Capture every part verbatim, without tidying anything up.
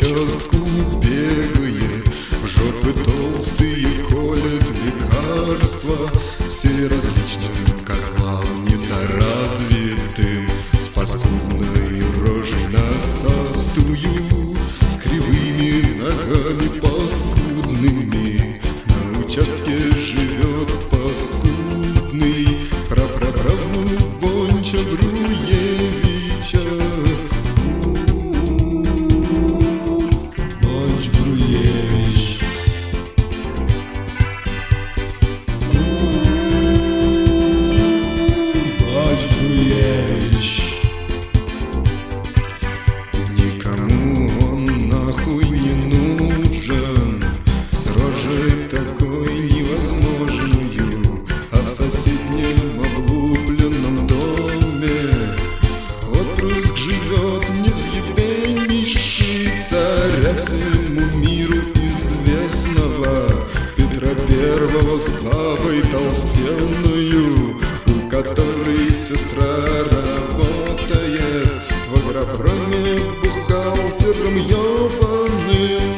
участку бегает, в жопы толстые колет лекарства все различным козлам недоразвитым, с паскудной рожей носастую, с кривыми ногами паскудными. На участке живет паскудный прапраправнук Бонча Бруевича. Бонч Бруевич. Бонч Бруевич. Никому он нахуй не нужен, с рожей такой невозможную, а в соседнем облупленном доме отпрыск живет невъебеннейший царя всему миру известного Петра Первого с бабой толстенную, у которой сестра работает в агропроме бухгалтером ёбаным.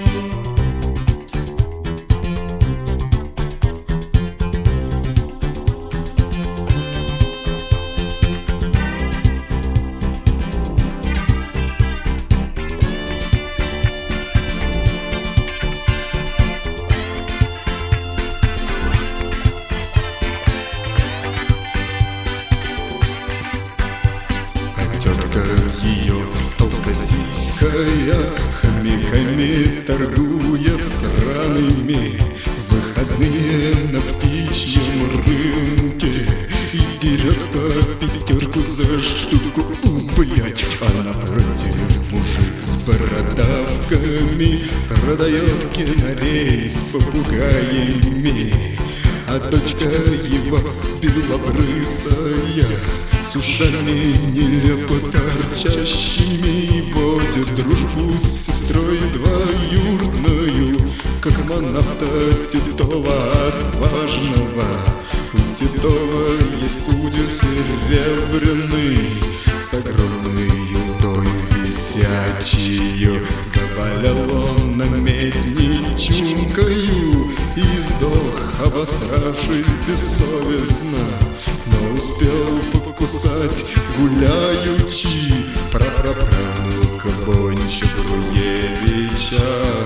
Тетка ее толстосиськая хомяками торгует сраными в выходные на птичьем рынке и дерет по пятерку за штуку. У, блять, а напротив мужик с бородавками продает кинорей с попугаями, а дочка его белобрысая с ушами нелепо торчащими водит дружбу с сестрой двоюродною космонавта Титова отважного. У Титова есть пудель серебряный с огромной юлдой висячию. Заболел он на медни чумкою и сдох, обосравшись бессовестно, но успел покусать гуляючи прапраправнука Бонча Бруевича.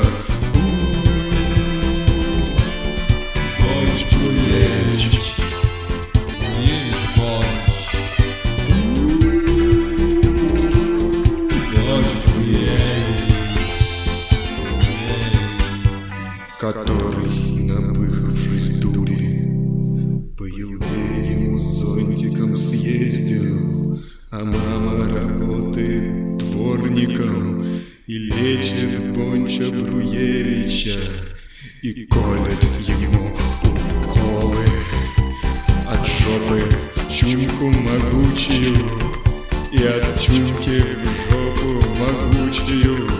Бонч Бруевич. Бруевич Бонч. Бонч Бруевич. Который, напыхавшись дури, по елде ему зонтиком съездил, а мама работает дворником и лечит Бонча Бруевича и колет ему уколы от жопы в чумку могучую и от чумки в жопу могучую.